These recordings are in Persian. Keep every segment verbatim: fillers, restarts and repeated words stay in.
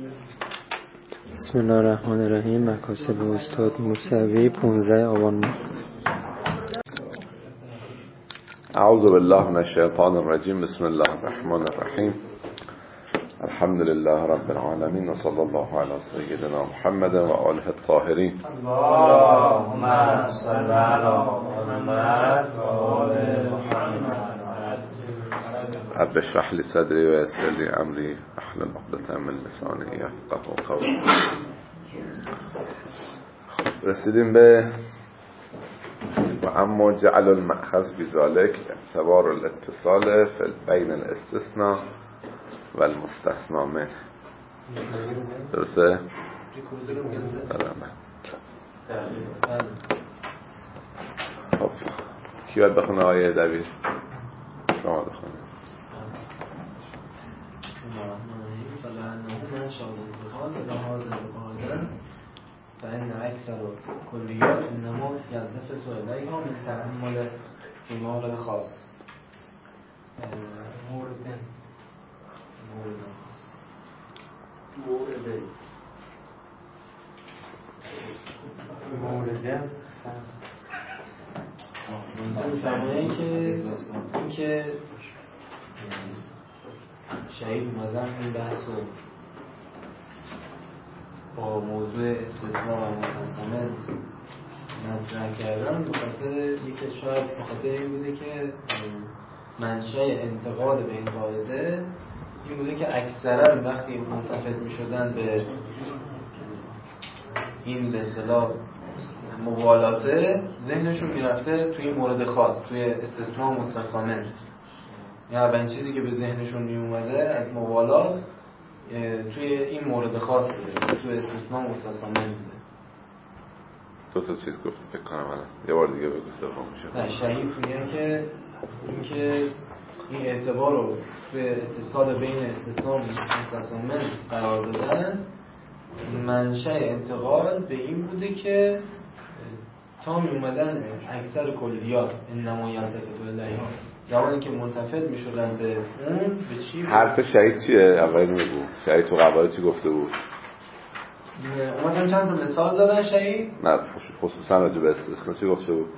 بسم الله الرحمن الرحیم. مکاسب استاد موسوی پانزده آبان ماه. اعوذ بالله من الشیطان الرجیم. بسم الله الرحمن الرحیم. الحمد لله رب العالمین و صلی الله علی سیدنا محمد و آله الطاهرین. اللهم صل علی محمد و آل محمد. رب اشرح لي صدري ويسر لي امري واحلل عقدة من لساني يفقهوا قولي. رسیدیم به و اما جعل المأخذ بذلك اعتبار الاتصال في بين الاستثناء والمستثنى منه. درسته؟ خب کی باید بخونه آیه دبیر؟ شما بخونه. فإن أكثر كليات إنما يلتفت إليها من تأمل في مورد خاص. موردن مورد خاص موردن موردن خاص. این که این که شهید اومدن این بحث رو با موضوع استثناء و مستثنا مطرح کردن به خاطر یکی شاید به خاطر این بوده که منشأ انتقاد به این قاعده این بوده که اکثرا وقتی ملتفت می شدن به این به اصطلاح موالاته ذهنشون میرفته توی مورد خاص، توی استثناء و مستثنا. یا اولین چیزی که به ذهنشون می اومده از موالات توی این مورد خاص بوده، توی استثناء و مستثنا بوده. دو تا چیز گفت فکر کنم الان یه بار دیگه بگو استفاده میشه. نه شهید میگه که این که این اعتبار رو توی اتصال بین استثناء و مستثنا قرار دادن منشأ انتقال به این بوده که تا می اومدن اکثر کلیات انما یلتفت الیها زمانی که منتفت می شدن به اون به چی بود؟ حرف شهید چیه؟ اول میگو شهید تو قواعد چی گفته بود؟ اومدن چند تا مثال زدن شهید؟ نه خصوصا راجع به استثناء چی گفته بود؟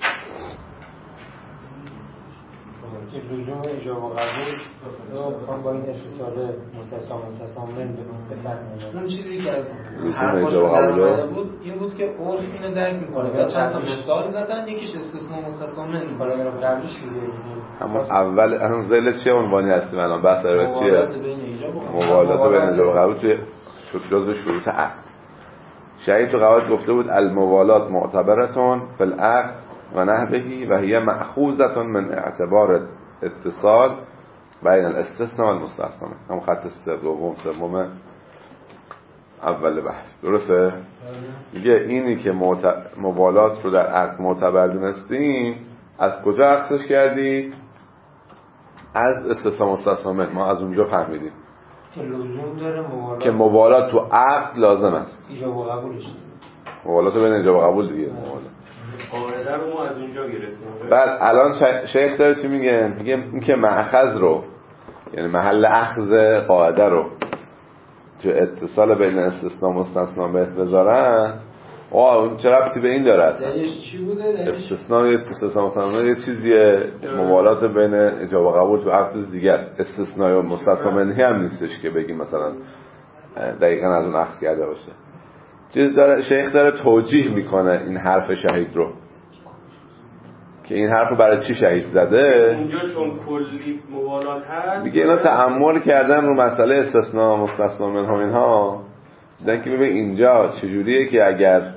لزوم ایجاب و قبول رو بخوام با این اتصال مستثنا مستثنا بفرمایید. اون چیزی که از لزوم ایجاب و قبول بود این بود که عرف اینو درک میکنه و چند تا مثال زدن، یکیش استثناء مستثنا من پاراگراف قبلش دیگه همون اول اون ذیل چه عنوانی هستیم الان بحث در چیه؟ موالات بین ایجاب و قبول. موالات بین ایجاب و قبول توی جزء شروط عقد. شهید تو قواعد گفته بود الموالات معتبرتون فی العقد و نحوه و هی مأخوذة من اعتبار اتصال بین الاستثناء و المستثنا. هم خط دوم سوم اول بحث. درسته؟ میگه اینی که معت... موالات رو در عقد معتبر دونستیم از کجا اخذش کردی؟ از استثناء مستثنا. ما از اونجا فهمیدیم که لزوم داره موالات که موالات تو عقد لازم است. ایجاب و قبولش موالات بین ایجاب و قبول دیگه موالات. قاعده رو ما از اونجا گرفتیم. بعد الان شیخ داره چی میگه؟ میگه این که مأخذ رو یعنی محل اخذ قاعده رو تو اتصال بین استثناء و مستثنا بهت بذارن، آه اون چه ربطی به این داره؟ دلیلش چی بوده؟ استثناء و استثناء مستثنا یه چیزیه، موالات بین ایجاب و قبول تو عقد دیگه است. استثناء و مستثنا منهی هم نیستش که بگیم مثلا دقیقاً از اون اخذ کرده باشه. چیز داره شیخ داره توجیه میکنه این حرف شهید رو که این حرف رو برای چی شهید زده. اونجا چون کلی موالات هست دیگه اینا تأمل کردن رو مسئله استثناء مستثنا منها اینها، دیدن که ببین اینجا چجوریه که اگر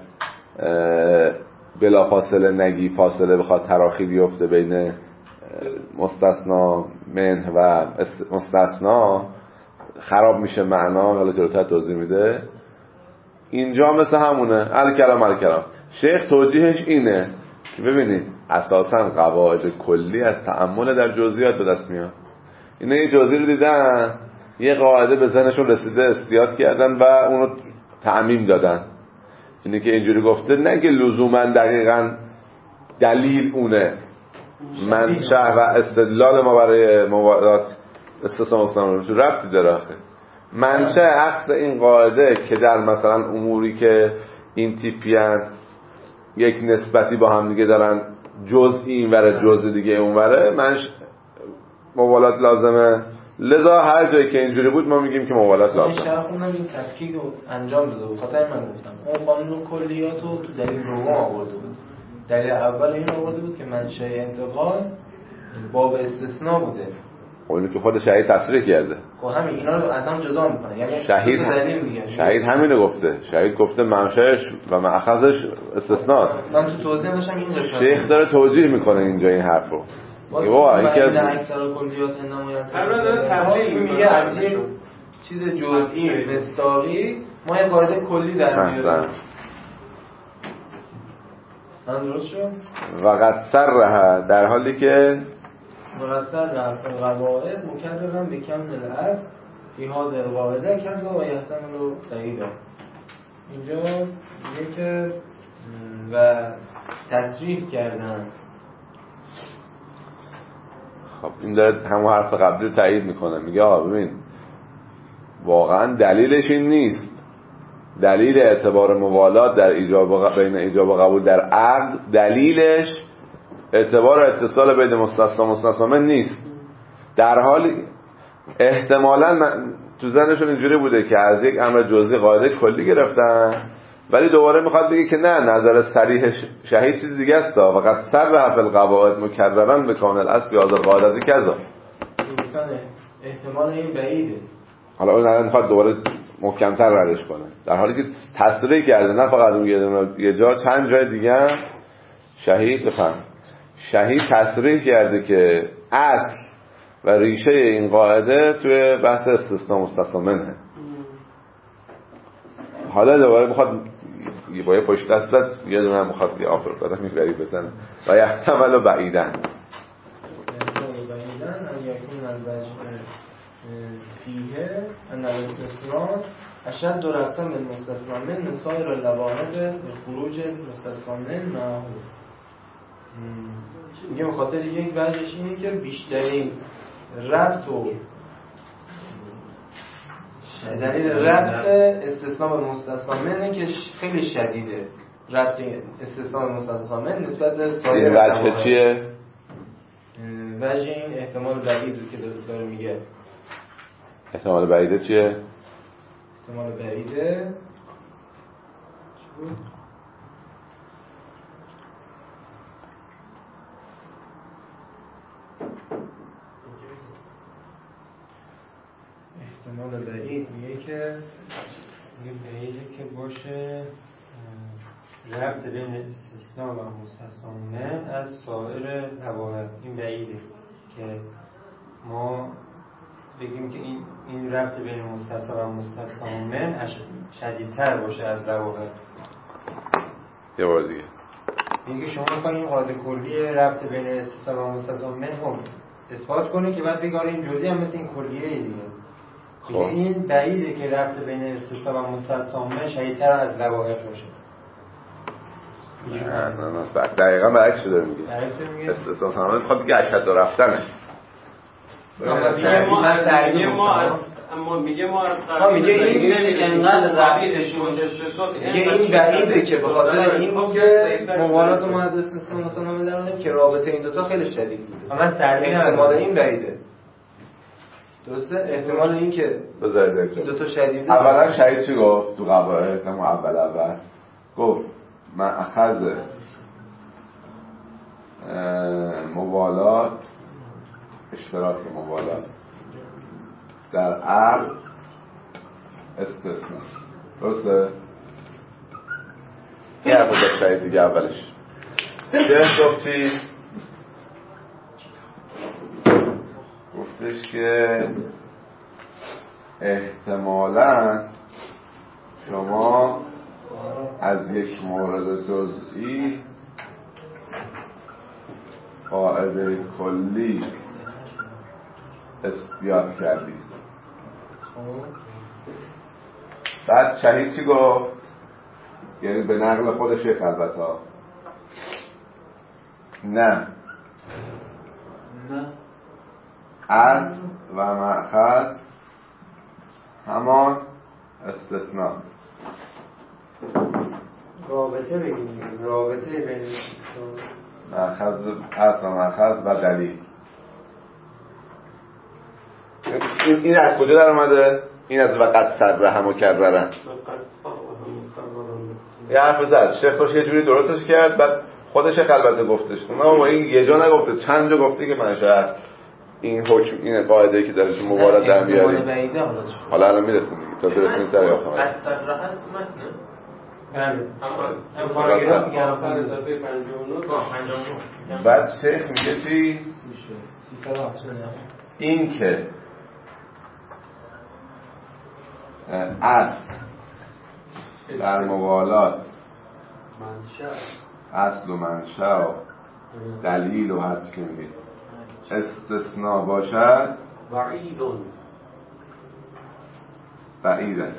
بلا فاصله نگی فاصله بخواد تراخی بیفته بین مستثنا منه و مستثنا خراب میشه معنا. حالا جلوتر توضیح میده. اینجا مثل همونه الکلام الکلام. شیخ توجیهش اینه که ببینید اساساً قواعد کلی از تأمل در جزئیات به دست میاد. اینا یه جزئی رو دیدن، یه قاعده به ذهنشون رسیده، استیاد کردن و اونو تعمیم دادن. اینه که اینجوری گفته نگه لزوما دقیقاً دلیل اونه. منشأ و استدلال ما برای موالات استثناء مستثنا چه ربطی داره آخه؟ منشأ عقد این قاعده که در مثلا اموری که این تیپیان یک نسبتی با هم دیگه دارن، جزئی این وره جزء دیگه اون وره، منش موالات لازمه. لذا هر جایی که اینجوری بود ما میگیم که موالات لازمه. این شرح خوندم این تفکیک رو انجام داده بود، خاطر من گفتم اون قانون کلیات رو تو دلیل دوم آورده بود. دلیل اول این آورده بود که منشأ انتقال باب استثناء بوده. اونی که خود شهید تصریح کرده. خب همین اینا رو از هم جدا میکنه. یعنی شهید هم... شهید همینو گفته. شهید گفته منشأش و مأخذش استثناست. من تو توضیح داشتم این قشنگ. شیخ داره توضیح میکنه اینجا این حرفو. با اینکه اکثر کلیات نمایان داره تحلیل میگه از یک چیز جزئی مصداقی ما یه قاعده کلی در میاریم. من درست شد؟ وقت سرها در حالی که مرسل رفع القواعد مکررم به کم الاصل فی هذه القاعده کذا و یحتمل دقیقا. اینجا میگه که و تصریح کردن. خب این داره همون حرف قبلی رو تایید میکنه. میگه آقا ببین واقعا دلیلش این نیست. دلیل اعتبار موالات در ایجاب و بین ایجاب و قبول در عقد دلیلش اعتبار و اتصال بین مستثنا و مستثنا منه نیست. در حالی احتمالاً تو ذهنشون اینجوری بوده که از یک امر جزئی قاعده کلی گرفتن، ولی دوباره میخواد بگه که نه، نظر صریح شهید چیز دیگه است. فقط سر حفظ القواعد مکررن به کامل اصل بیاض القاعده کذا. احتمال این بعیده. حالا اون الان میخواد دوباره محکم‌تر ردش کنه، در حالی که تصریح کرده نه فقط اون یه جا، چند جای دیگه هم شهید بفهم شهید تصریح کرده که اصل و ریشه این قاعده توی بحث استثناء مستثنا منه. حالا دوباره میخواد با یه پشت دست یه دونه میخواد یه آفر قدم میبری بزنه و یحتمل بعیدن بعیدن ان یکون الوجه فیه ان الاستثناء اشد ربطا بالمستثنا من سایر اللواحق به خروج مستثنا من معه. میگه به خاطر یک وجهش اینه که بیشترین ربط و دلیل ربط استثناء به مستثنا منه که خیلی شدیده. ربط استثناء به مستثنا من نسبت به سایر اللواحق. وجه چیه؟ وجه این احتمال بعید رو که داره میگه. احتمال بعیده چیه؟ احتمال بعیده چی بود؟ احتمال بعید میگه که میگه بعیده که باشه ربط بین استثناء و مستثنا من از سایر لواحق. این بعیده که ما بگیم که این این ربط بین مستثنا و مستثنا من شدیدتر باشه از لواحق. یه بار دیگه میگه شما میخواین این قاعده کلی ربط بین استثناء و مستثنا من هم اثبات کنه که بعد بگه آره این جزئی هم مثل این کلیه دیگه. خب این بعیده که ربط بین استثناء و مستثنا من شدیدتر از لواحق باشه. نه نه نه دقیقا برعکس شده میگه. استثناء تماما میخواد دیگه اشد رفتنه. میگه ما از میگه ما از اما میگه ما از میگه این انقدر ربطش اون استثناء میگه این بعیده که به خاطر این که موالات ما از استثناء مثلا میدارن که رابطه این دوتا خیلی شدید بوده. من سردی احتمال این بعیده. درسته؟ احتمال این که بذارید این دوتا شدیده. اولا شهید چی گفت تو قواعد؟ همون اول اول گفت مأخذ موالات، اشتراک موالات در عقد استثناء. درسته؟ این حرف داشت شهید دیگه اولش. شهید گفت چی؟ گفتش که احتمالاً شما از یک مورد جزئی قاعده کلی استیاد کردید. بعد شهید چی گفت؟ یعنی به نقل خودش یک البته نه نه از و مأخذ همان استثناء. رابطه بگیم، رابطه بین مأخذ اصل مأخذ و دلیل. این, این از کجا در اومده؟ این از وقت صرح و کررن. یه حرف زد شیخ باشه یه جوری درستش کرد، بعد خودش البته گفتش نه و این یه جا نگفته، چند جا گفته که من شاید این حکم این قاعده که داره چه مبارد در بیاریم. حالا الان میرسیم دیگه تا برسیم سر آخر. قد صرحت متنه؟ بله. بعد شیخ میگه چی؟ این که اصل در موالات اصل و منشأ و دلیل و هر چی که میگه استثناء باشد بعیدون بعید است.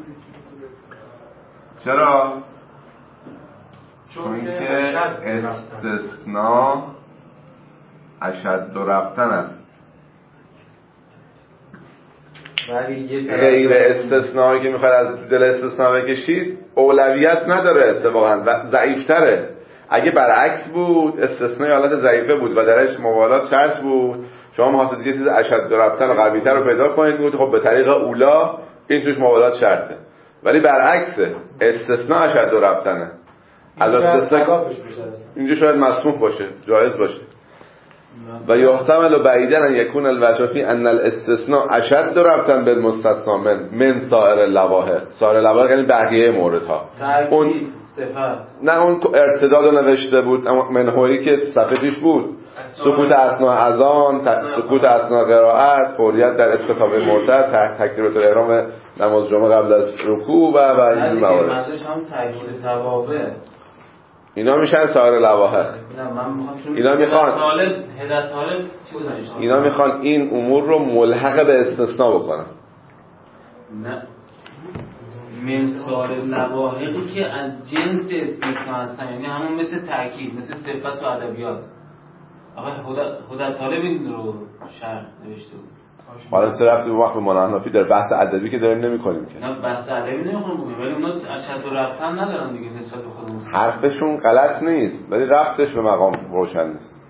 چرا؟ چون که استثناء اشد و ربطن است. غیر استثنایی که میخواد از دل استثناء بکشید اولویت نداره، اتفاقا ضعیفتره. اگه برعکس بود استثناء حالت ضعیفه بود و درش موالات شرط بود، شما می‌خواستید یه چیز اشد و ربطن و قوی‌تر رو پیدا کنید، بود خب به طریق اولا این توش موالات شرطه. ولی برعکسه، استثناء اشد و ربطنه. از استثناء اینجا شاید مسموح باشه، جایز باشه. و یحتمل بعیدا ان یکون الوجه فی ان الاستثناء اشد ربطا بالمستثنى من من سایر اللواهق. سایر اللواهق یعنی بقیه موردها. اون صفت نه اون ارتداد رو نوشته بود، اما منهویی که صفحه پیش بود، سکوت اثناء اذان، سکوت اثناء قرائت، فوریت در اختتام مرتد، تکبیرات الاحرام نماز جمعه قبل از رکوع و و این موارد. منظورش هم تاکید توابع. اینا میشن سایر لواحق. اینا میخوان هدایت طالب اینا میخوان این امور رو ملحق به استثناء بکنن. نه من سایر لواحقی که از جنس استثناء هستن، یعنی همون مثل تاکید، مثل صفت و ادبیات. آقا هدایت طالب این رو شرح نوشته بود. حالا چه ربطی به وقت به منحنفی در بحث ادبی که داریم نمی‌کنیم که. نه بحث ادبی نمی‌خوام بگم، ولی اونا اشد و ربطن ندارن دیگه نسبت به خودمون. حرفشون غلط نیست ولی ربطش به مقام روشن نیست.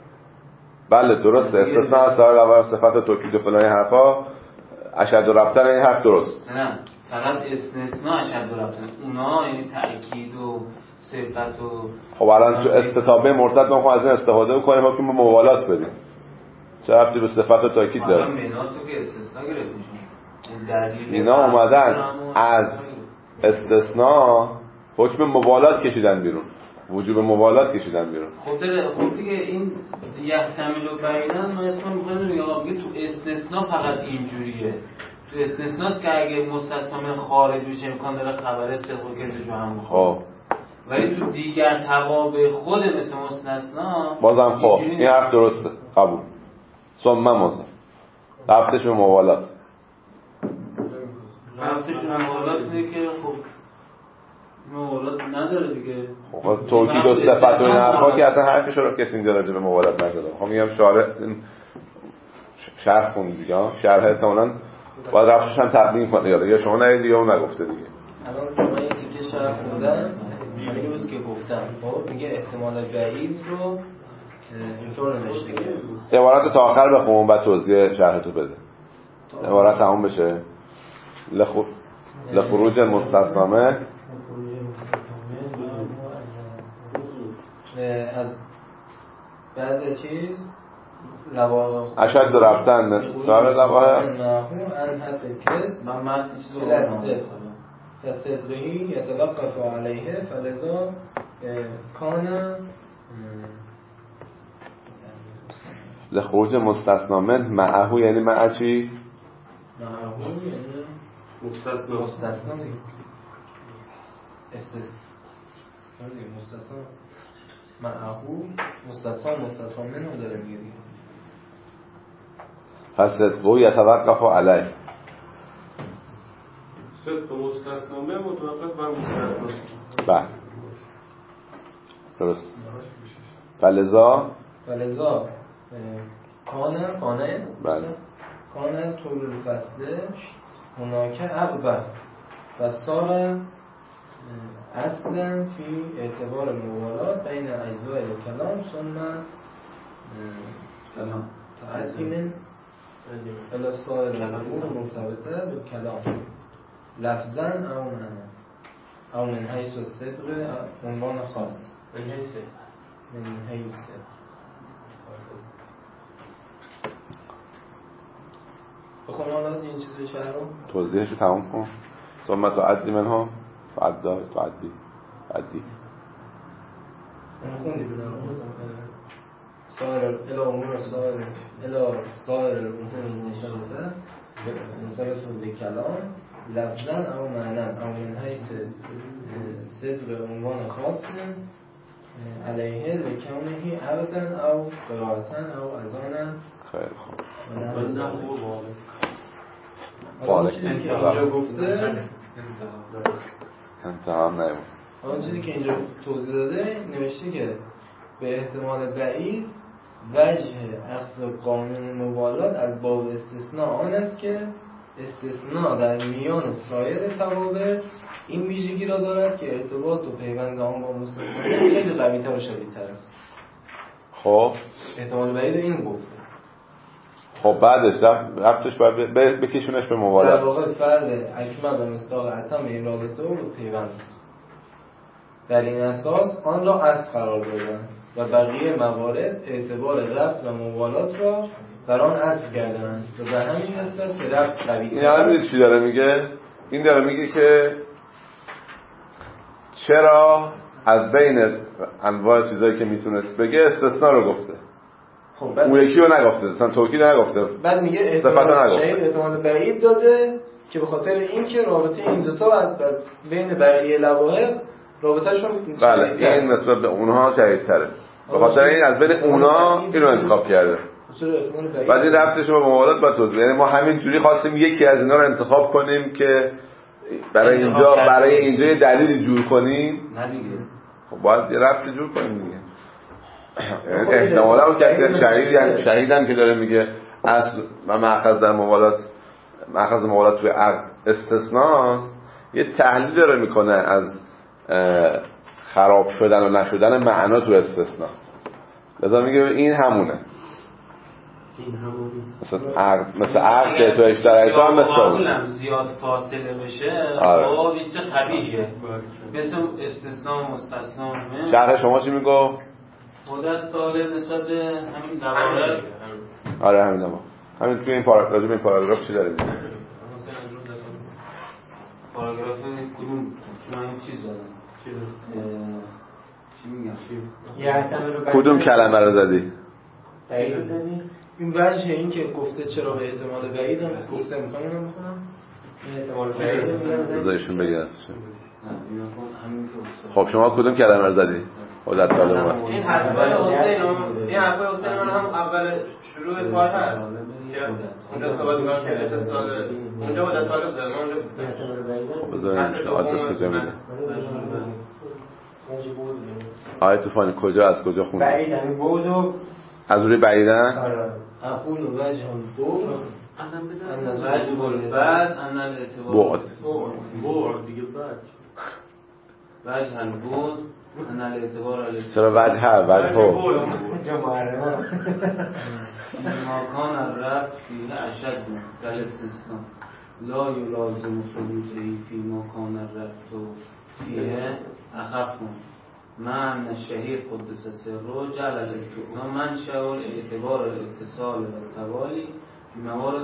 بله درسته، استثناء از سایر لواحق صفت توکید و فلان حرفا اشد و ربطن این حرف درست. نه فقط استثناء اشد و ربطن، اونا یعنی تأکید و صفت و خب الان تو استتابه مرتد ما از این استفاده بکنیم حکم موالات بدیم. چه ربطی به صفت و تاکید داره؟ حالا مناتو که استثناء گرفت میشون. اینا اومدن از استثناء حکم موالات کشیدن بیرون، وجوب موالات کشیدن بیرون. خب دیگه خب دیگه این یحتمل و بعیدن ما اسمش می‌خوایم یا میگه تو استثناء فقط اینجوریه. تو استثناست که اگه مستثنا من خارج بشه امکان داره خبر صدق و کذب جو هم بخوره. خب ولی تو دیگر توابع خود مثل مستثنا بازم خب این حرف درسته، قبول. ثم مازم رفتش به موالات. رفتش به موالات اینه که خب موالات نداره دیگه. خب توکید و صفت و این حرفا که اصلا حرفش رو کسی اینجا راجع به موالات نشده. خب میگم شارح شرح خوند دیگه، شرح احتمالاً باید رفتش هم تقدیم کنه یا شما نهیدی یا اون نگفته دیگه. الان شما یه تیکه شرح خوندن این روز که گفتم خب میگه احتمال بعید رو اینطور نوشته که عبارت تا آخر بخون و توضیح شرح تو بده. عبارت تموم بشه. لخو... لخروج مستثنامه از بعد چیز لواحق اشد رفتن سال لواحق ان حسب کس من من چیز رو فصدرهی یتوقف علیه فلذا کان لخروج مستثنا من معه یعنی مع چی؟ معه یعنی مستثنا مستثنا دیگه استثنا دیگه مستثنا معه مستثنا مستثنا من هم داره میگه دیگه فصدقه یتوقف علیه صدق مستثنا من متوقف بر مستثنا. بله درست. فلذا فلذا کانه کانه بله کانه طول الفصل هناك عقبه و صار اصلا فی اعتبار موالات بین اجزای کلام ثم کلام تعدی من الی سایر الامور مرتبطه بالکلام لفظا او معنا او من حیث الصدق عنوان خاص من حیث من حیث بخون حالا این چیزی شهر رو توضیحش رو تمام کن. ثم تعدی منها تعدا تعدی تعدی اون خوندی بدن سایر الی امور سایر الی سایر الامور نشانده مرتبط بالکلام لفظا او معنا او من حیث صدق عنوان خاص علیه لکونه عبدا او قرائتا او اذانا. خیلی خوب. حالا چیزی که اینجا گفته انتها هم نمید. اون چیزی که اینجا توضیح داده نوشته که به احتمال بعید وجه اخذ قانون موالات از باب استثناء آن است که استثناء در میان سایر توابع این ویژگی را دارد که ارتباط و پیوند آن با مستثنا خیلی قوی‌تر و شدیدتر است. خب احتمال بعید این گفته. خب بعدش ربطش باید بکشونش به موالات. در واقع فرد اکمل و مصداق اتم این رابطه و پیوند است. در این اساس آن را اصل قرار دادن و بقیه موارد اعتبار ربط و موالات را بر آن عطف کردن و به همین نسبت که ربط قوی این همین چی داره میگه؟ این داره میگه که چرا از بین انواع چیزایی که میتونست بگه استثناء رو گفته. خب اون یکی رو نگفته، مثلا توکید نگفته. بعد میگه احتمال شدید احتمال بعید داده که به خاطر این که رابطه این دوتا از بین بقیه لواحق رابطه‌شون بله این نسبت به اونها شدیدتره. به خاطر این از بین اونها اینو انتخاب کرده. بعد این ربطش به موالات با توضیح. یعنی ما همین جوری خواستیم یکی از اینا رو انتخاب کنیم که برای اینجا برای اینجا یه دلیلی جور کنیم. نه دیگه. خب باید یه ربطی جور کنیم دیگه. احتمالاً اون کسی شهید شهیدم که داره میگه اصل و مأخذ در موالات مأخذ موالات توی عقد استثناست، یه تحلیل داره میکنه از خراب شدن و نشدن معنا تو استثناء. لذا میگه این همونه. این همونه. مثلا عقد مثل عقد که تو اشترایت هم مثل اون زیاد فاصله بشه خب این چه قبیحیه. مثل استثناء و مستثنا. شرح شما چی میگو؟ خودت طالب نسبت به همین دواره. آره همین دما. همین توی این پاراگراف راجع به این پاراگراف چی داره میگه؟ مثلا پاراگراف کدوم شما این چیز دادن؟ چی چی میگم چی؟ کدوم کلمه رو زدی؟ بعید زدی؟ این وجه این که گفته چرا به احتمال بعید هم گفته میخوام اینو بخونم. این احتمال بعید بذارشون بگیرن. خب شما کدوم کلمه رو زدی؟ خودت طالب. این حرفای حسین این حرفای حسین من هم اول شروع کار هست که اونجا صحبت می‌کنم که اتصال اونجا با طالب زدم اونجا خب بذارین آدرس کجا میده؟ آیه طوفانی کجا از کجا خوندی؟ بعید همین بود و از روی بعیدن؟ آره اقول و وجه هم بود انا وجه بعد انا الاعتبار بعد بعد دیگه بعد وجه هم بود انا الاعتبار چرا وجه ها وجه ها جمعه مکان الرفت فیه اشد در استثناء لا یلازم ثبوته فی مکان الرفت و فیه اخف مع ان الشهیر قدس سره جعل الاستثناء منشأ اعتبار الاتصال و التوالی فی موارد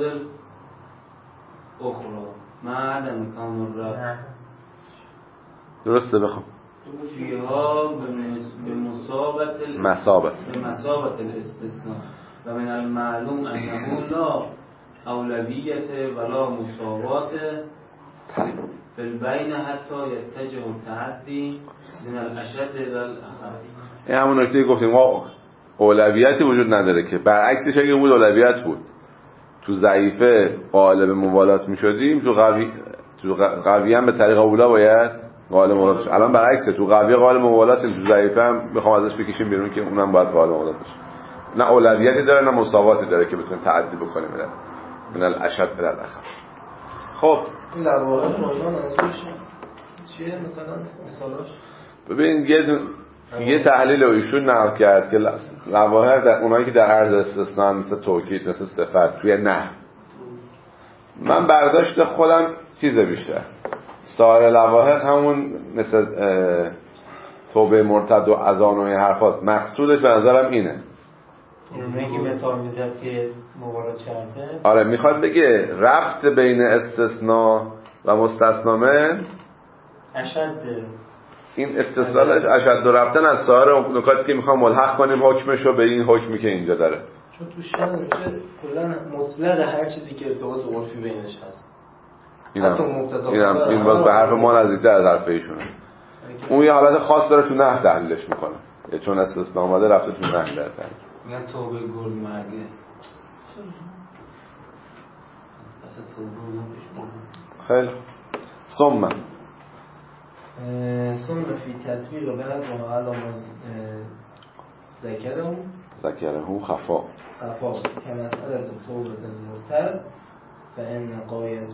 اخرى مع عدم کان الرفت. درسته بخون فیها به مسابت مسابت به مسابت الاستثناء و من المعلوم انه لا اولویت ولا مساوات فی البین حتی یتجه التعدی من الاشد الى الاخف. این همون نکته گفتیم ما اولویتی وجود نداره که برعکسش اگه بود اولویت بود تو ضعیفه قائل به موالات میشدیم تو قوی تو قوی هم به طریق اولا باید قائل موالات بشه. الان برعکسه تو قوی قائل موالاتیم تو ضعیفه هم بخوام ازش بکشیم بیرون که اونم باید قائل موالات بشه. نه اولویتی داره نه مساواتی داره که بتونه تعدی بکنه من الاشد الى الاخف. خب این لواحق روشن منظورش چیه مثلا مثالاش؟ ببین یه دون... یه تحلیل رو ایشون نقل کرد که لواحق در اونایی که در عرض استثناء مثل توکید مثل صفت توی نه، من برداشت خودم چیز بیشتر سایر لواحق همون مثل توبه مرتد و اذان و این حرفاست. مقصودش به نظرم اینه، اونایی که مثال میزد که موارد کرده. آره میخواد بگه ربط بین استثناء و مستثنا من اشد، این اتصالش اشد ربطن از سایر نکاتی که میخوام ملحق کنیم حکمشو به این حکمی که اینجا داره، چون تو شأن میشه کلا مطلق هر چیزی که ارتباط عرفی بینش هست. حتی مبتدا اینم این باز به حرف ما نزدیکتر از حرف ایشونه. اون یه حالت خاص داره تو نحو تحلیلش میکنه، یا چون استثناء اومده رفته تو نحو در تحلیل. میگن توبه گل مرگه. خیلی ثم ثم فی تطبیق به از ما علامه ذکره ذکره هو خفا خفا که مسئله توبه مرتد و ان قایت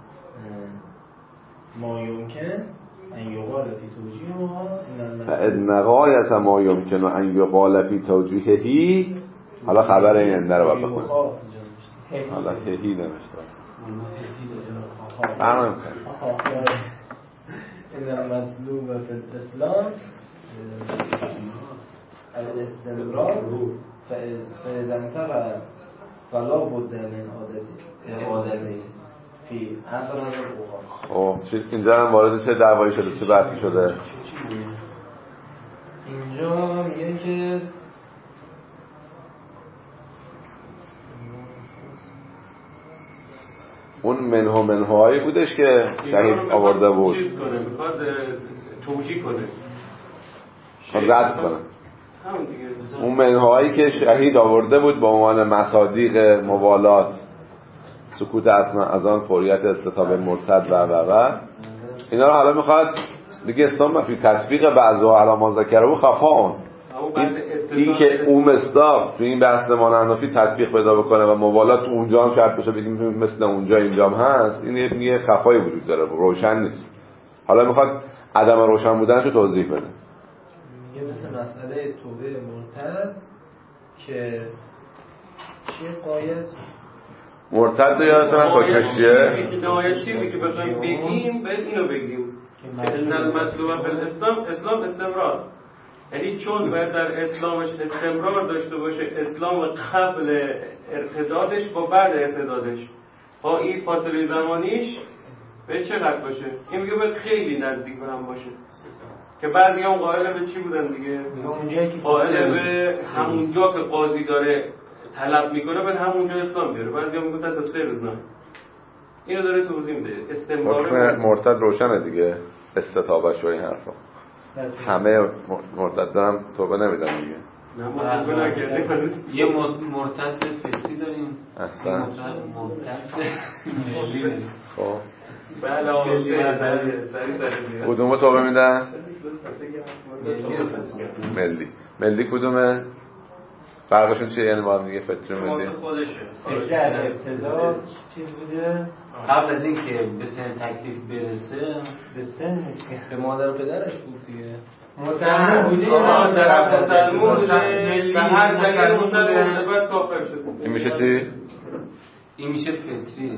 ما یمکن ان یقال فی توجیهها فان غایت ما یمکن ان یقال فی توجیهه. حالا خبر این انده رو باید بکنیم. حالا هی نوشته برنامه این المطلوب فی الاسلام الاستمرار فاذا انتقل فلا بد من عادتی فی اقرار الاخر. خب چیز اینجا هم وارد چه دعوایی شده، چه بحثی شده؟ اینجا میگه که اون منها منهایی بودش که شهید آورده بود چیز کنه، میخواد توجیه کنه، میخواد رد کنه همون دیگه. اون منهایی که شهید آورده بود با عنوان مصادیق موالات، سکوت اسنا از آن، فوریت استتاب مرتد و و و اینا رو حالا میخواد دیگه اسلام فی تطبیق بعض و علامات ذکره و خفاون، این, این که اون مصداق تو این بحث مانحنفی تطبیق پیدا بکنه و موالات تو اونجا هم شرط بشه بگیم مثل اونجا اینجا هم هست، این یه خفایی وجود داره، روشن نیست. حالا میخواد عدم روشن بودنش رو توضیح بده. یه مثل مسئله توبه مرتد که چیه قایت مرتد رو یادتون هست حکمش چیه؟ نهایت چیزی که بخوایم بگیم باید اینو بگیم که ان المطلوب بالاسلام اسلام استمرار، یعنی چون باید در اسلامش استمرار داشته باشه، اسلام قبل ارتدادش با بعد ارتدادش با این فاصله زمانیش به چقدر باشه. این میگه باید خیلی نزدیک به هم باشه که بعضی هم قائل به چی بودن دیگه؟ قائل به همونجا که قاضی داره طلب میکنه باید همونجا اسلام بیاره. بعضی هم میگه تا سه روز نه. اینو داره توضیح میده. استمرار مرتد روشنه دیگه، استتابش و این حرفا. همه مرتد دارم توبه نمیدن دیگه. نه ما توبه نکردیم. یه مرتد فطری داریم، اصلا مرتد ملی. خب بله آقا سری سری کدومو توبه میدن؟ ملی. ملی کدومه؟ فرقشون چیه؟ یعنی با هم دیگه فطری ملی فطری از ابتدا چیز بوده قبل از این که به سن تکلیف برسه، به سن نیست که به مادر و پدرش بود دیگه، مسلمان بوده. آها طرف مسلمان بوده به هر دلیل مسلمان باید کافر شد. این میشه چی؟ این میشه فطری.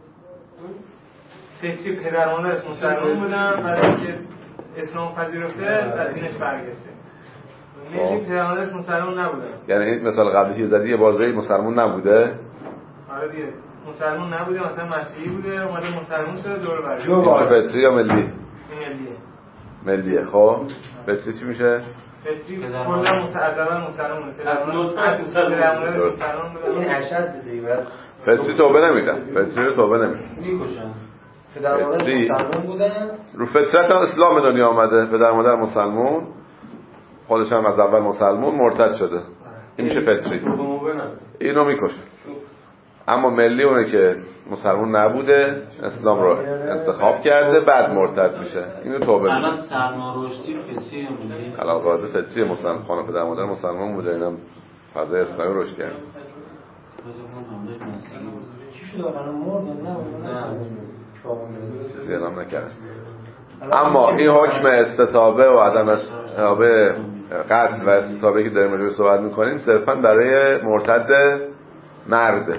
فطری پدر مادرش مسلمان بودن، برای اینکه اسلام پذیرفته از دینش برگشته. ملی پدر مادرش مسلمان نبودن. یعنی این مثال قبلی که زدی یه بازاری مسلمان نبوده؟ آره دیگه مسلمان نبوده، مثلا مسیحی بوده اومده مسلمان شده دور برگشت. این چه فطری یا ملی؟ ملیه. ملیه. خب فطری چی میشه؟ فطری کلا مسلمان مسلمونه، پدر مادرش مسلمان بودن. این اشد دیگه. فطری توبه نمیدن، فطری رو توبه نمیدن، میکشن. پدر مادر مسلمان بودن، رو فطرت هم اسلام دنیا آمده، پدر مادر مسلمون، خودش هم از اول مسلمون مرتد شده، این میشه فطری، اینو میکشه. اما ملی اونه که مسلمون نبوده، اسلام رو انتخاب کرده، بعد مرتد میشه، اینو توبه میده. الان سلمان رشدی فطری یا ملی؟ الان قاعده فطری، مسلمان خانه پدر مادر مسلمان بوده، اینم فضای اسلامی رشد کرده. چی شد الان مرد نه؟ چیزی اعلام نکردن. اما این حکم استتابه و عدم استتابه قتل و استتابه که داریم راجع بهش صحبت میکنیم صرفا برای مرتد مرده.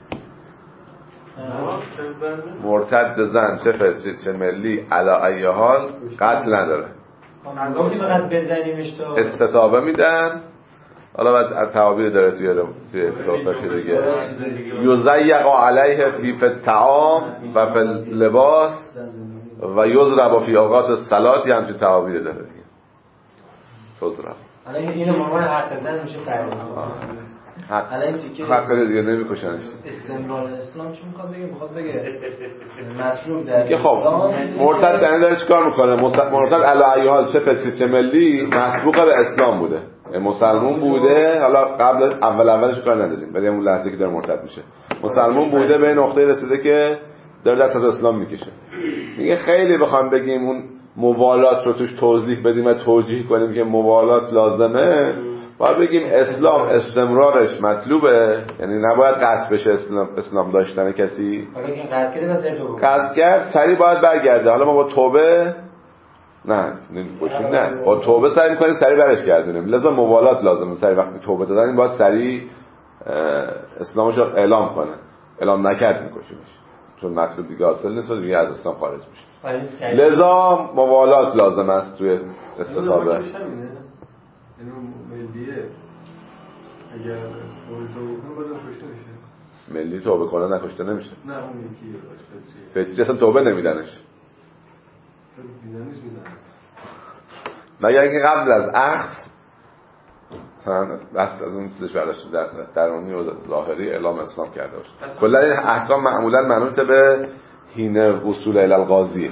مرتد زن چه فطری چه ملی علی ای حال قتل نداره. نظامی فقط بزنیمش تا استتابه میدن. حالا بعد از تعابیر داره توی توی کتاب دیگه یضیق علیه فی الطعام و فی اللباس و یضرب فی اوقات الصلاه، یعنی چه تعابیر داره دیگه. تضرب الان اینو مامان حق زن میشه تعریف. الان تیکه حق دیگه نمیکشنش. استمرار اسلام چی میخواد بگه؟ میخواد بگه مسلوب در که خب مرتد یعنی داره چیکار میکنه؟ مرتد علی ای حال چه فطری چه ملی مسبوق به اسلام بوده، مسلمون بوده. حالا قبل اول اولش کار نداریم، ولی اون لحظه که داره مرتد میشه مسلمون بوده، به نقطه رسیده که داره دست از اسلام میکشه. میگه خیلی بخوام بگیم اون موالات رو توش توضیح بدیم و توجیه کنیم که موالات لازمه، باید بگیم اسلام استمرارش مطلوبه، یعنی نباید قطع بشه اسلام, اسلام داشتن کسی. حالا این قطع کرده بس ارتو قطع کرد سریع باید برگرده. حالا ما با توبه نه نمی‌پوشیم، نه با توبه سعی می‌کنیم سریع برش گردونیم. لذا موالات لازمه، سریع وقتی توبه دادن این باید سریع اسلامش رو اعلام کنه. اعلام نکرد می‌کشیمش، چون مطلوب دیگه حاصل نیست و دیگه از اسلام خارج میشه. لذا موالات لازم است توی استتابه. اینو ملیه اگر مورد توبه کنه بازم کشته میشه. ملی توبه کنه نکشته نمیشه. نه اون یکی فطری فطری اصلا توبه نمیدنش، میزنیش میزنه مگر اینکه قبل از اخذ مثلا دست از اون چیزش برداشت در درونی و ظاهری اعلام اسلام کرده باشه. کلا این احکام معمولا منوط به حین وصول الی القاضی.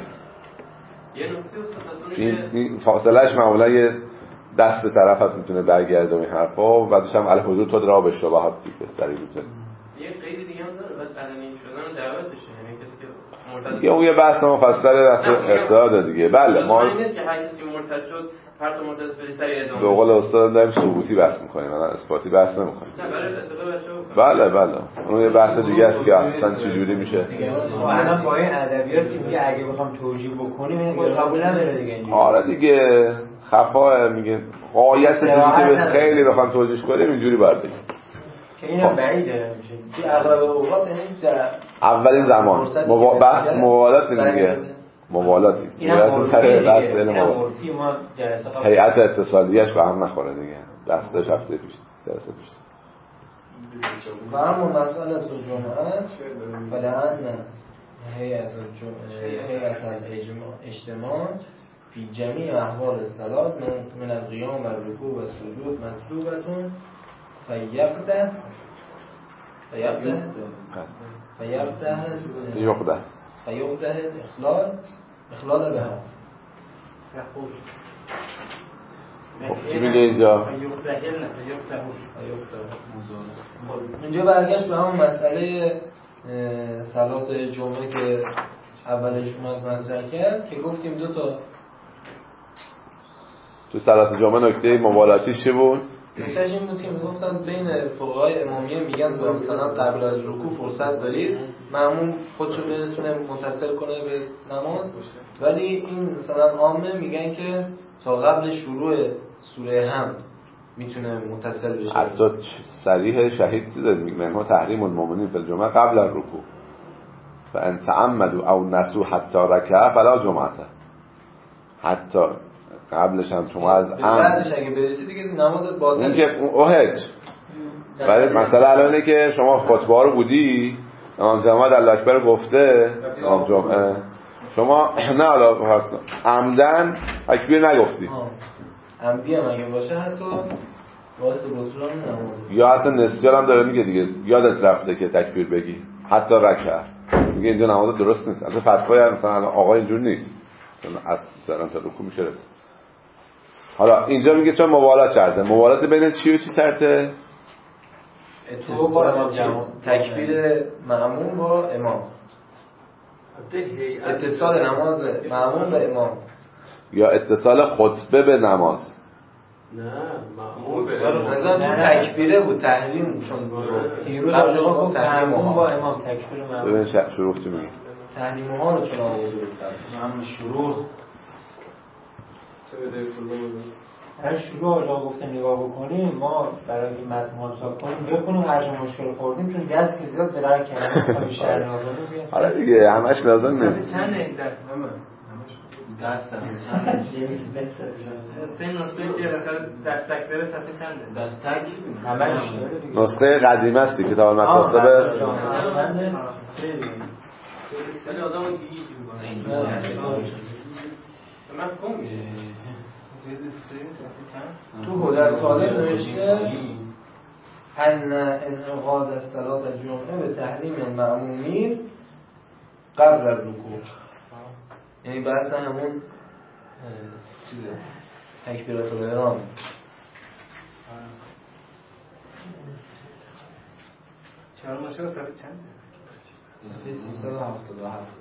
این این فاصلهش معمولا یه دست به طرف هست میتونه برگرده این حرفا و بعدش هم الحدود تو درا به شبهات دیگه سری میتونه. یه قید دیگه هم داره بس علنی شدن دعوتشه، یعنی کسی که مرتد دیگه اون یه بحث مفصل بحث ارتداد دیگه. بله ما این نیست که هر کسی مرتد شد هر تو مرتد به سری ادامه. به قول استاد داریم ثبوتی بحث می‌کنیم، من اثباتی بحث نمی‌کنم. نه برای اطلاع بچه‌ها. بله بله اون یه بحث دیگه است که اصلا چه جوری میشه. الان با این ادبیات که میگه اگه بخوام توجیه بکنیم این خوش قبول نداره دیگه اینجوری. آره دیگه خفا میگه قایت چیزی که خیلی بخوام توجیه کنیم اینجوری باید بگیم که اینم بعیده میشه. که اغلب اوقات یعنی اولین زمان موا... بحث موالات دیگه موالاتی اینم سر بحث اینم موالات ما جلسه قبل هیئت اتصالیه‌اش به هم نخوره دیگه. دستش هفته پیش جلسه پیش و اما مسئله جمعه فلان هیئت هیئت الاجتماع فی جمیع احوال الصلاة من القیام و الرکوع و السجود مطلوبتون فیقده فیقده فیقده یقده فیقده اخلال اخلال به هم. خب چی میگه اینجا؟ اینجا برگشت به همون مسئله صلات جمعه که اولش اومد مطرح کرد که گفتیم دو تا تو صلات جمعه نکته موالاتی چی بود؟ نکتهش این بود که میگفتن بین فقهای امامیه میگن تا مثلا قبل از رکوع فرصت دارید مأموم خودشو برسونه متصل کنه به نماز، ولی این مثلا عامه میگن که تا قبل شروع سوره حمد میتونه متصل بشه. حتی صریح شهید چیزه میگه منها تحریم المؤمنین فی الجمعه قبل الرکوع فان تعمدوا او نسوا حتی رکع فلا جمعه. حتی قبلش هم شما از عمد بعدش اگه برسی دیگه نمازت باطل. اون که اوهج ولی مثلا الان اینه که شما خطبه رو بودی امام جمعه الله اکبر گفته امام جمعه شما نه حالا عمدن تکبیر نگفتی عمدی هم اگه باشه حتی واسه بطلان نماز یا حتی نسیان هم داره میگه دیگه یادت رفته که تکبیر بگی حتی رکع میگه اینجا نماز درست نیست. اصلا فتوای مثلا آقا اینجور نیست مثلا تا رکوع میشه رسید. حالا اینجا میگه چون موالات کرده موالات بین چی و چی شرطه؟ تکبیر مأموم با امام اتصال نماز مأموم به امام یا اتصال خطبه به نماز. نه مأموم به امام نظام تو تکبیره بود تحریم چون دیروز قبل گفت مأموم با امام تکبیر مأموم ببین شروع چی میگه تحریم ها رو چون آورده بود هم شروع هر شروع آجا گفته نگاه بکنیم، ما برای اینکه متن ها حساب کنیم بخونیم هر جا مشکل خوردیم، چون دست که زیاد درک کردیم خواهی شهر نگاه کنیم. حالا دیگه همش لازم نیست. چند دست همه دست چند این نسخه که دستک داره صفحه چنده؟ دستک همش نسخه قدیمه است کتاب المکاسب. چنده؟ ولی آدم دیگه من کم میشه تو هدر طالب نوشته ان انعقاد از صلات جمعه به تحریم المأمومین قبل الرکوع، یعنی بحث همون چیزه تکبیرات الاحرام. چهار ماشین صفحه چند؟ صفحه سیصد و هفتاد و هفت.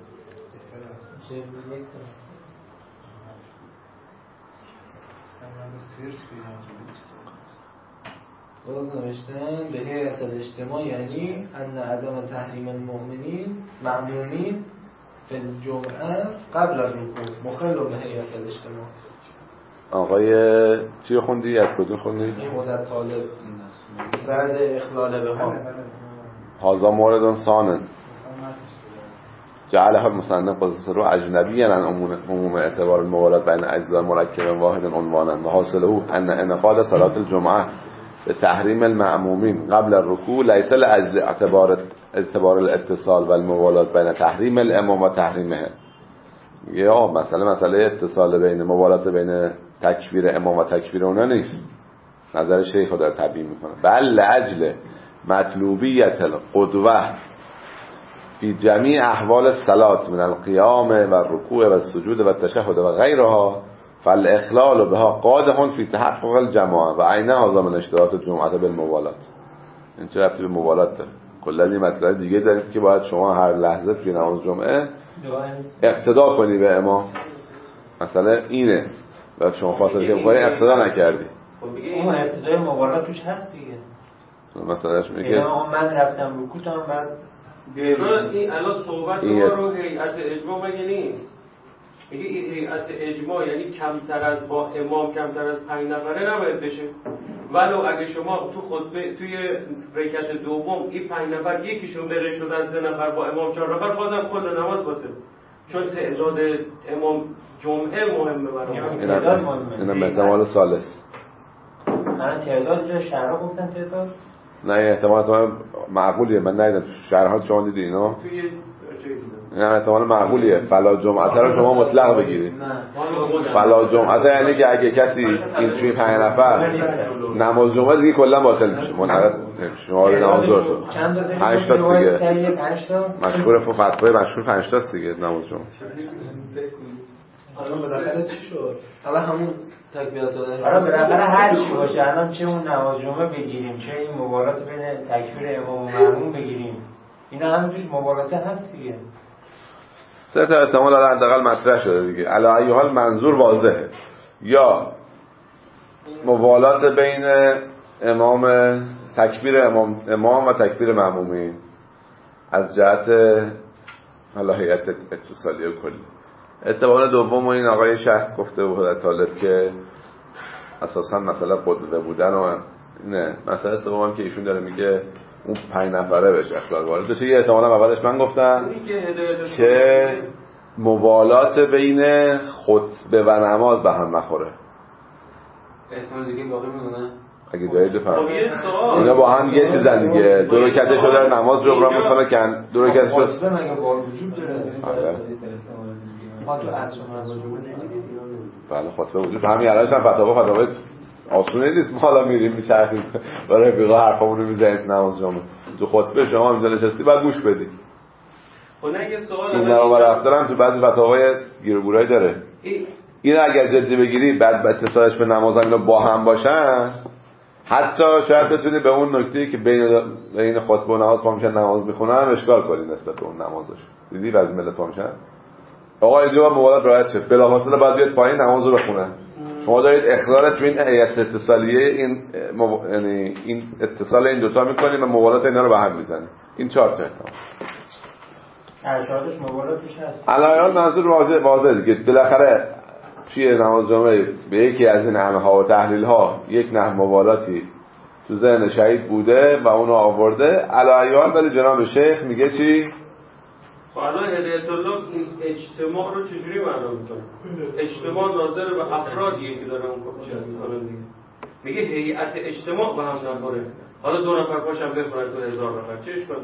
باز نوشتن به هیئت الاجتماع یعنی ان عدم تحریم المؤمنین مأمومین فی الجمعه قبل الرکوع مخل به هیئت الاجتماع. آقای چی خوندی؟ از کدوم خوندی؟ این مدت طالب بعد اخلال به ها هازا مورد ثانن جعلها المصنف قدس رو اجنبی عن عموم اعتبار الموالات بین اجزاء مرکب واحد عنوانا و حاصله ان انعقاد صلاة الجمعه به تحریم المأمومین قبل الرکوع لیس لاجل اعتبار اعتبار الاتصال و الموالات بین تحریم الامام و تحریمه. یا مثلا مسئله اتصال بین موالات بین تکبیر امام و تکبیر اونا نیست، نظر شیخ رو داره تبیین میکنه، بل لاجل مطلوبیت القدوه فی جمیع احوال الصلاة من القیام و الرکوع و السجود و التشهد و غیرها فالاخلال بها قادح فی تحقق الجماعه و عین هذا من اشتراط الجمعه بالموالات. این چه ربطی به موالات داره؟ کلا این مطلب دیگه دارید که باید شما هر لحظه توی نماز جمعه اقتدا کنی به امام، مثلا اینه و شما فاصله که می‌کنی اقتدا نکردی. اون اقتدای موالات توش هست دیگه. مثلا میگه من رفتم رکوع تا بعد نه این الان صحبت ما رو هیئت اجماع مگه نیست؟ میگه این هیئت اجماع یعنی کمتر از با امام کمتر از پنج نفره نباید بشه، ولو اگه شما تو خطبه توی رکعت دوم این پنج نفر یکیشون بره شدن سه نفر با امام چهار نفر بازم کل نماز باطل، چون تعداد امام جمعه مهمه برای تعداد مهمه. اینم به احتمال ثالث. من تعداد جا شهرها گفتن تعداد؟ نه احتمال معقولیه، من ندیدم شهرها شما دیدی اینا؟ توی نه احتمال معقولیه. فلا جمعه رو شما مطلق بگیری. فلا جمعه یعنی که اگه کسی این توی پنج نفر نماز جمعه دیگه کلا باطل میشه، منعقد نمیشه. شما نماز رو چند تا پنج تا دیگه پنج تا مشهور فتوای مشهور پنج تا دیگه نماز جمعه. الان بالاخره چی شد؟ الان همون تکبیرات الاحرام آره بالاخره هر چی باشه، الان چه اون نماز جمعه بگیریم چه این موالات بین تکبیر امام و مأموم بگیریم، اینا هم توش موالات هست دیگه. سه تا احتمال حداقل مطرح شده دیگه. علی ای حال منظور واضحه، یا موالات بین امام تکبیر امام امام و تکبیر مأمومین از جهت حالا هیئت اتصالی و کلی. احتمال دوم این آقای شیخ گفته بود طالب که اساسا مثلا قدوه بودن و نه، مثلا سوم که ایشون داره میگه اون پنج نفره بشه اخلاق وارد بشه. یه احتمال اولش من گفتم که موالات بین خطبه و نماز به هم نخوره. احتمال دیگه باقی میمونه اگه دارید بفرمایید اینا با هم یه چیزن دیگه، دو رکعتش رو در نماز جبران میکنه که دو رکعتش رو خطبه مگه با وجود داره؟ ما تو اصل نماز بله خطبه وجود همین الانش هم فتاوا فتاوا آسونه نیست. ما حالا میریم میچرخیم برای رفیقا حرفامون رو میزنید نماز جمعه، تو خطبه شما اینجا نشستی بعد گوش بدی. خب نه یه سوال این نرو رفتارم تو بعضی فتاوای گیروگورای داره. این اگر جدی بگیری بعد اتصالش به نماز اینا با هم باشن، حتی شاید بتونی به اون نکته‌ای که بین بین خطبه و نماز پا میشن نماز میخونن اشکال کنی نسبت به اون نمازش. دیدی بعضی ملت پا میشن آقا اینجا موالات رعایت شه، بلافاصله بعد بیاد پایین نماز رو بخونه. شما دارید اخراج تو این هیئت اتصالیه این مو... یعنی این اتصال این دوتا میکنید و موالات اینا رو به هم میزنید. این چهار تا ارشادش موالات توش هست. علایال منظور واضح واضحه دیگه. بالاخره توی نماز جمعه به یکی از این نحوها و تحلیل ها یک نحو موالاتی تو ذهن شهید بوده و اونو آورده علایال، ولی جناب شیخ میگه چی؟ خب الان هدایت الله این اجتماع رو چجوری معنا میکنه؟ اجتماع ناظر به افرادیه که داره اون کنه دیگه. میگه هیئت اجتماع به هم نخوره. حالا دو نفر پاشم بخورن تو هزار نفر چه اشکال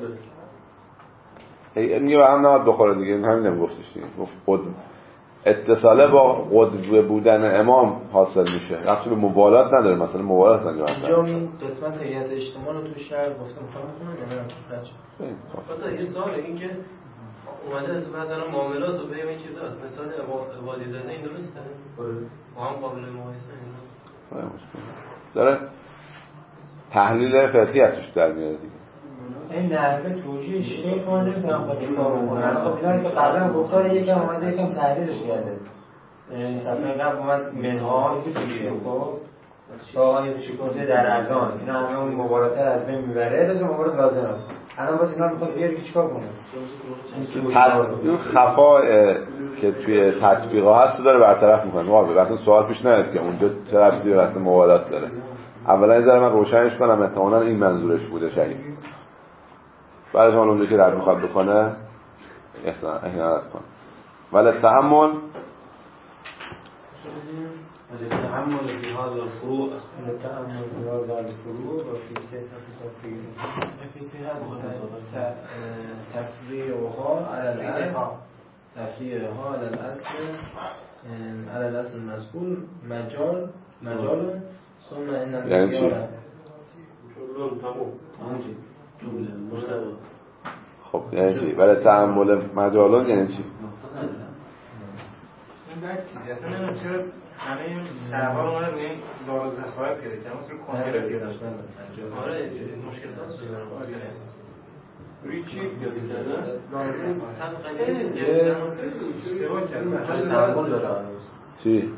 داره؟ میگه به هم نباید بخوره دیگه. همینم گفتش دیگه. گفت خود اتصاله با قدوه بودن امام حاصل میشه، ربطی به موالات نداره. مثلا موالات نداره. اینجا این قسمت هیئت اجتماع رو تو شهر گفتم میخوام بخونم یا نه؟ بچه مثلا یه سواله این که اومده تو مثلا معاملات و به این چیزا هست، مثلا عبادی زنده این درسته؟ با هم قابل مقایسه این داره تحلیل فقهی ازش در میاره دیگه. این نحوه توجیه شیخ ما نمیدونم با چیکار بکنه. خب اینا که قبلا گفتار یکم اومده یکم تحلیلش کرده. صفحه قبل اومد منها که توجیه خب ساقانی تشکرده در اذان اینا همه اون مبارات از بین میبره، لازم مبارات لازم است. الان باز اینا رو میخواد بیاره که چیکار کنه؟ این خفا که توی تطبیقا هست داره برطرف میکنه. واقعا وقتی سوال پیش نیاد که اونجا چه ربطی به اصل موالات داره. اولا این ذره من روشنش کنم احتمالاً این منظورش بوده شاید. بعد اون اونجا که رد میخواد بکنه احنا کن. ولی تحمل التأمل في هذا الفروع التأمل في هذا الفروع وفي صحة تفریعها على الأصل تفریعها على الأصل على الأصل المذكور مجال مجال ثم إن یعنی چی؟ شغلون تموم همونجی جمله مشتبه. خب یعنی چی؟ ولی تحمل مجالون یعنی چی؟ این بعد چیزی اصلا نمیدونم چرا همه این شهرها رو اومده روی این دار و ذخایر پیدا کردن، مثل کنجره پیدا داشتن. آره مشکل ساز شده. روی چی پیاده کردن؟ لازم طبقه یه چیزی اشتباه کردن. تحمل داره هنوز. چی؟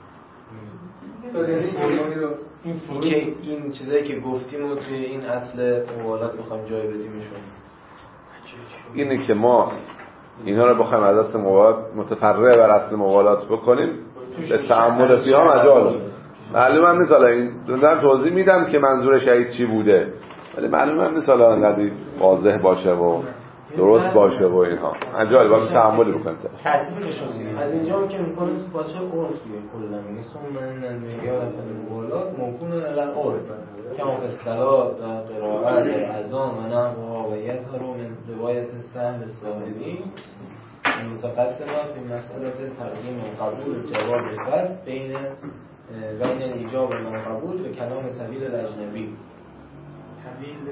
این که این چیزایی که گفتیم و توی این اصل موالات میخوایم جای بدیمشون. اینه که ما اینا رو بخوایم از اصل موالات متفرع بر اصل موالات بکنیم به تعامل فیها مجال. معلوم هم نیست. حالا این دارم توضیح میدم که منظور شهید چی بوده، ولی معلوم هم نیست حالا انقدر واضح باشه و درست باشه و اینها. مجال باید تعاملی بکنیم. از اینجا که میکنه با چه عرف دیگه کلا میگه ثم ان میارت الموالات موکون الان عرف کما فی الصلات و قرائت و اذان و نحوها و یظهر من روایت سهل الصاحبی متقدمه فی مسئله تقدیم و قبول جواب بس بین بین ایجاب و قبول به کلام طویل الاجنبی. طویل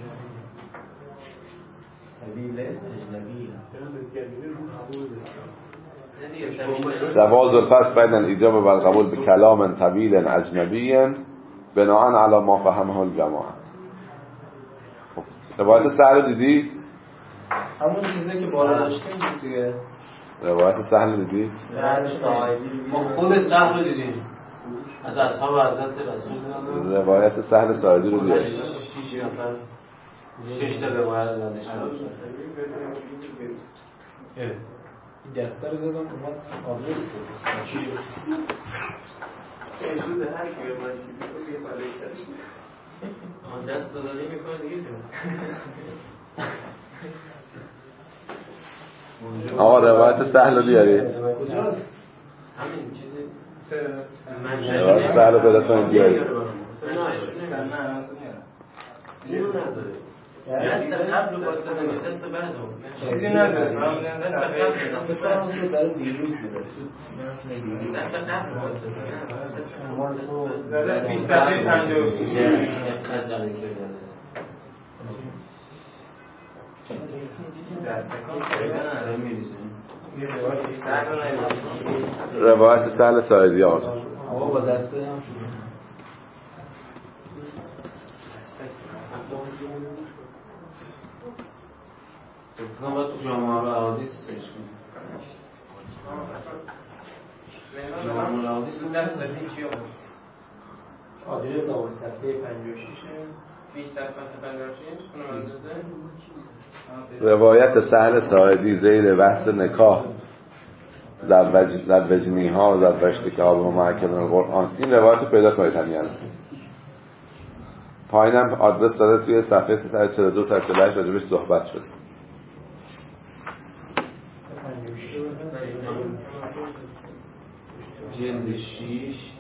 طویل اجنبی جواز الفصل بین الإجابة والقبول بكلام طويل أجنبي بناء على ما فهمه الجماعة. روایت سهل دیدی؟ همون چیزی که بالا داشتیم بود دیگه. روایت سهل دیدی؟ سهل صاحبی ما خود سهل رو دیدیم از اصحاب حضرت رسول. روایت سهل ساعدی رو دیدی؟ شش نفر شش تا روایت ازش داشت. این دسته رو زدم اومد آدرس بود. چی شد؟ امروز هر کی به من چیزی رو یه بلایی کرد. آن دست دادنی میکنه دیگه. آقا روایت سهل رو بیارید. کجاست؟ همین چیزی روایت سهل رو بدتون بیارید. نه اینو نداره. دست قبل رو باید بدن یا دست بعد رو؟ چیزی نداره. دست قبل رو بفرم اصلا داره دیروز بوده. دست قبل رو باید بدن. داره بیست دقیقه پنجاه و شیش. روایت سهل ساعدی آزاد. آقا با دسته هم کنم باید تو جامعه رو احادیث سرچ کنیم. جامعه رو احادیث دست دادی چی آمد؟ آدرس آورد صفحه پنجاه و شش فی صفحه پنجاه و شش روایت سهل ساعدی زیر بحث نکاح زوجنی ها و زوجت که آبه معکلون قرآن، این روایت رو پیدا کنید همین پایینم آدرس داده توی صفحه سیصد و چهل و دو صفحه چهل و هشت راجبش صحبت شد. جلد شیش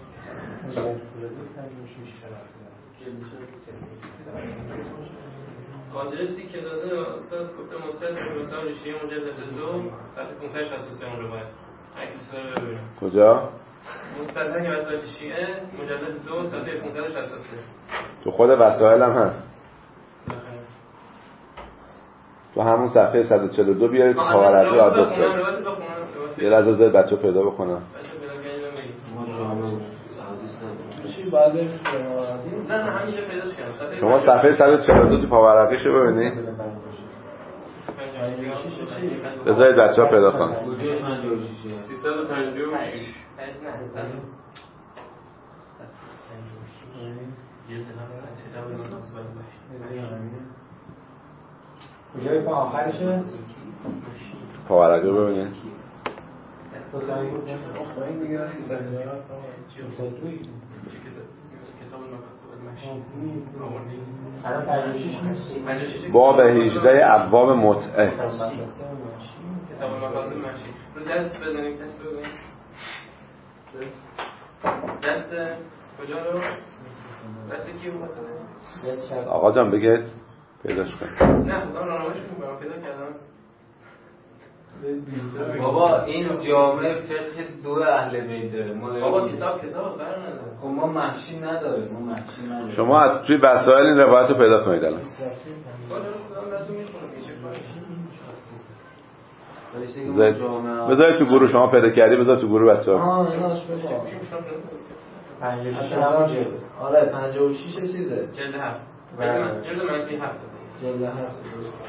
آدرسی که داده استاد گفته مستند رسال شیعه مجلد دو صفحه پانصد و شصت و سه اون روایت. کجا؟ مستند رسال شیعه مجلد دو صفحه پانصد و شصت و سه. تو خود وسائل هم هست. تو همون صفحه صد و چهل و دو بیارید تو پاورقی آدرس دارید. یه لحظه بذارید بچه ها پیدا بکنم. شما صفحه صد و چهل و دو تو پاورقیشو ببینید. بذارید بچه ها پیدا کنن. سیصد و پنجاه و شش کجای پا آخرشه؟ پاورقی رو ببینید. باب هجده ابواب متعه. کتاب المقاصد مشی رو دست بزنید، دست بزنید دست کجا رو؟ دست کی بود؟ آقا جان بگید پیداش کن. نه خدا رانمایش میکنم پیدا کردم. بابا این جامعه فقه دو اهل بیت داره. بابا کتاب کتاب قرار نداره. خب ما محشی نداریم، ما محشی نداریم. شما از توی وسایل این روایت رو پیدا کنید الان. بذارید تو گروه، شما پیدا کردی بذار تو گروه بچه‌ها. آه ایناش بگو. پنجاه و شش هم جلد. آره پنجاه و شش چیزه. جلد هفت. جلد منفی هفت. جلد هفت درست.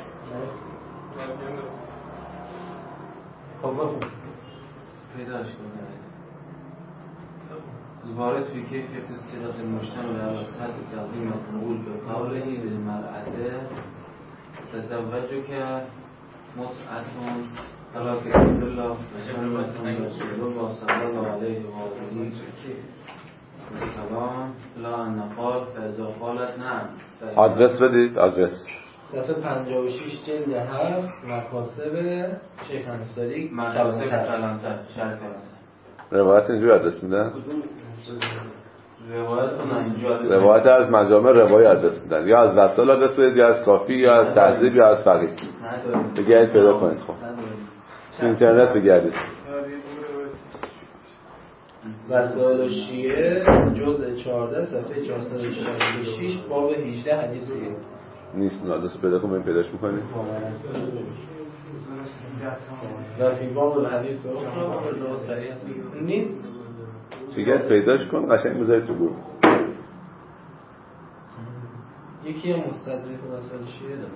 خب بخون. پیداش کنه. الوارد في كيفية الصيغة المجتملة على صحة تقديم القبول بقوله للمرأة تزوجك متعة على كتاب الله وسنة رسول الله صلى الله عليه وآله وسلم لا أن قال فإذا قالت نعم. آدرس بدید. آدرس صفحه پنجاه و شش جلد هفت مکاسب شیخ انصاری مکاسب کلانتر شرح کلانتر. روایت اینجوری آدرس میدن. روایت روایت از مجامع روایی آدرس میدن، یا از وسائل آدرس بدید، یا از کافی، یا از تهذیب، یا از فقیه. بگردید پیدا کنید. خب تو اینترنت بگردید. وسائل شیعه جزء چهارده صفحه چهارصد و چهل و شش باب هجده حدیث نیست. آدرس پیدا کنید، پیداش میکنید. و فی باب حدیث نیست. چیکار پیداش کن قشنگ بذارید تو گروه. یکی مستدرک وسائل شیعه داره.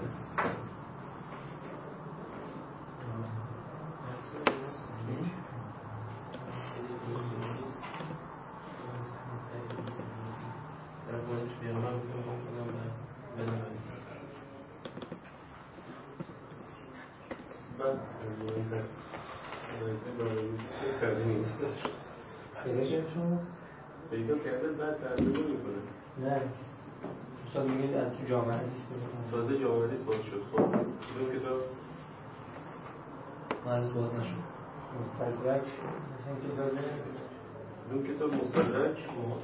پیدا کرده بعد ترجمه میکنه. نه مثلا میگید از تو جامعه حدیث بکنم تازه جامعه حدیث باز شد. خب اون کتاب من باز نشد. مستدرک مثلا که داده اون کتاب مستدرک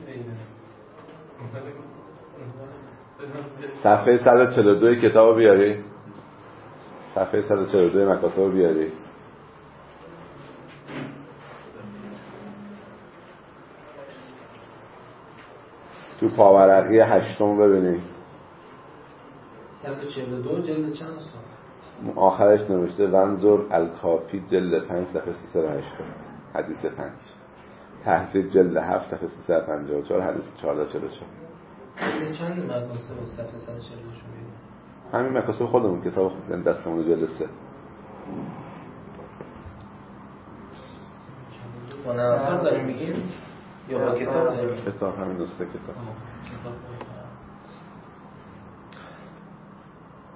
صفحه صد و چهل و دو کتاب بیاری. صفحه صد و چهل و دو مکاسب بیاری. تو پاورقی هشتم ببینید. صد و چهل و دو جلد چند است؟ آخرش نوشته ونظر الکافی جلد پنج صفحه سیصد و هشتاد حدیث پنج. تهذیب جلد هفت صفحه سیصد و پنجاه و چهار حدیث چهارصد و چهل و چهار. جلد چند مکاسب صفحه صد و چهل و دو؟ همین مکاسب خودمون کتاب دستمون جلد سه. با نواسط داریم میگیم یا با کتاب داریم؟ کتاب همین نسخه کتاب.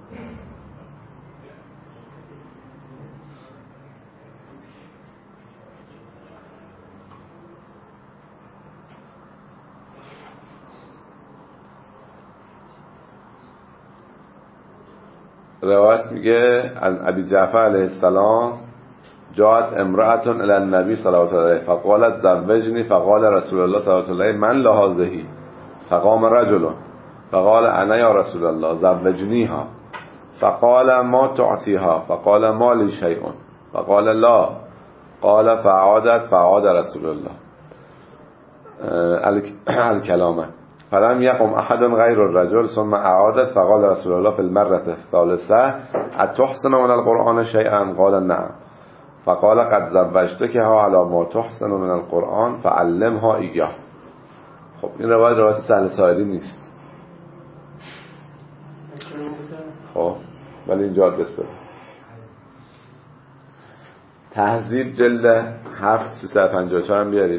روایت میگه از ابی جعفر علیه السلام جاءت امرأة الى النبی صلی الله علیه فقالت زوجنی فقال رسول الله صلی الله علیه من لهذه فقام رجل فقال انا یا رسول الله زوجنیها فقال ما تعطیها فقال ما لی شیء فقال لا قال فعادت فعاد رسول الله الکلامه فلم يقم احد غير الرجل ثم اعادت فقال رسول الله في المرة الثالثة اتحسن من القرآن شيئا قال نعم فقال قد زوجتكها على ما تحسن من القرآن فعلمها اياه. خب این روایت روایت سهل سائری نیست، خب ولی اینجا بسته تهذیب جلد هفت سیصد و پنجاه و چهار هم بیارید.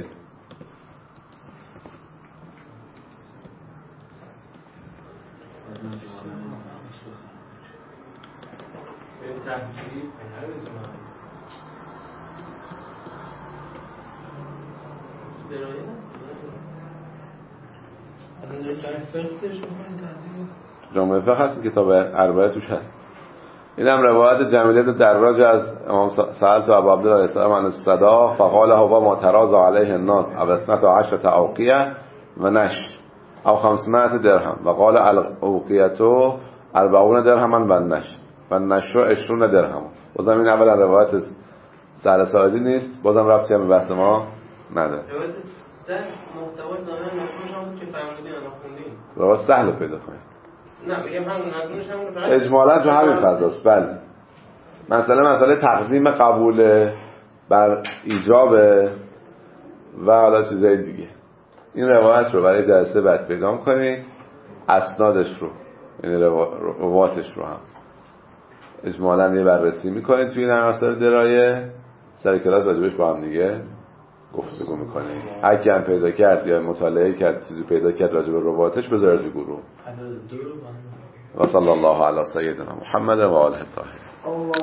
جامعه فقه هست، کتاب اربعه توش هست. این هم روایت جمیله دراج از امام سعد و ابو عبدالله علیه السلام عن الصدا فقال هو ما تراز علیه الناس او اثنت عشرة اوقیه و نش او خمسمائة درهم و قال الاوقیتو اربعون درهما و نش و نشو عشرون درهم. بازم این اولا روایت سهل ساعدی نیست، بازم ربطی هم به بحث ما نداره. روایت سهل محتوای ظاهرا مفهومش هم بود که فهمیدین الان خوندین. روایت سهل پیدا کنید. نه میگم همون مضمونش همون اجمالا تو همین فضاست. بله مثلا مسئله تقدیم قبول بر ایجاب و حالا چیزای دیگه. این روایت رو برای جلسه بعد پیدا کنید، اسنادش رو یعنی رواتش رو هم اجمالا یه بررسی میکنید توی این مسائل درایه، سر کلاس راجبش با هم دیگه گفتگو میکنید. اگه هم پیدا کرد یا مطالعه کرد چیزی پیدا کرد راجب رواتش بذارید تو گروه. و صلی الله علی سیدنا محمد و آله الطاهرین.